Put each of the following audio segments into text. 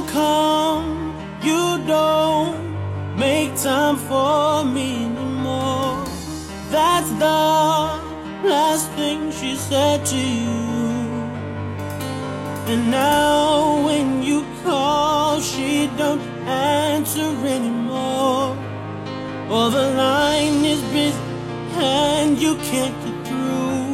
come, you don't make time for me anymore. That's the last thing she said to you. And now when you call, she don't answer anymore. Or the line is busy and you can't get through.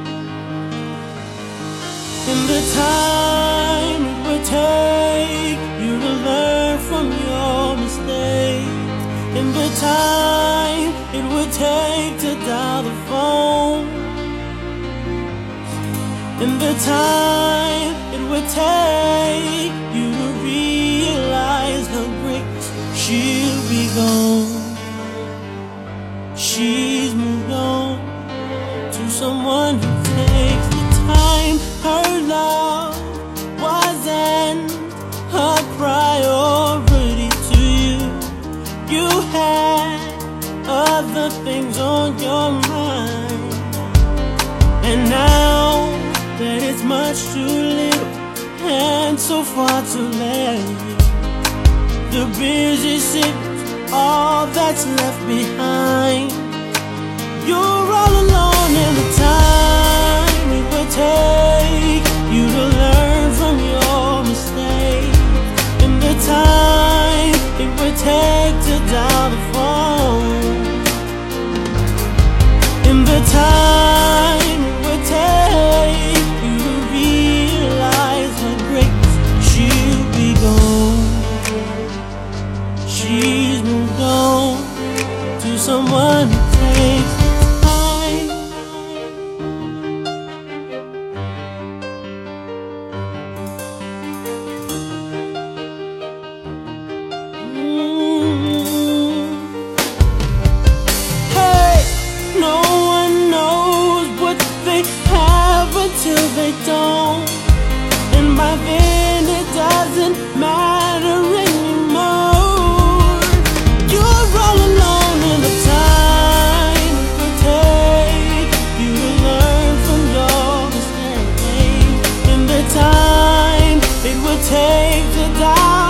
In the time it would take you to learn from your mistakes, in the time it would take to dial the phone, in the time it would take you to realize her breaks, she'll be gone. She's moved on to someone who takes the time. Her love wasn't a priority to you. You had other things on your mind. And now that it's much too little and so far too late, the busy city's all that's left behind. You're all alone in the time it would take you to learn from your mistakes, in the time it would take to dial the phone, in the time it would take you to realize her grace, she'll be gone. She's moved on to someone who takes the time. Hey, no one knows what they have until they don't. And by then it doesn't matter anymore. You're all alone in the time it would take you to learn from your mistakes, in the time it would take to die.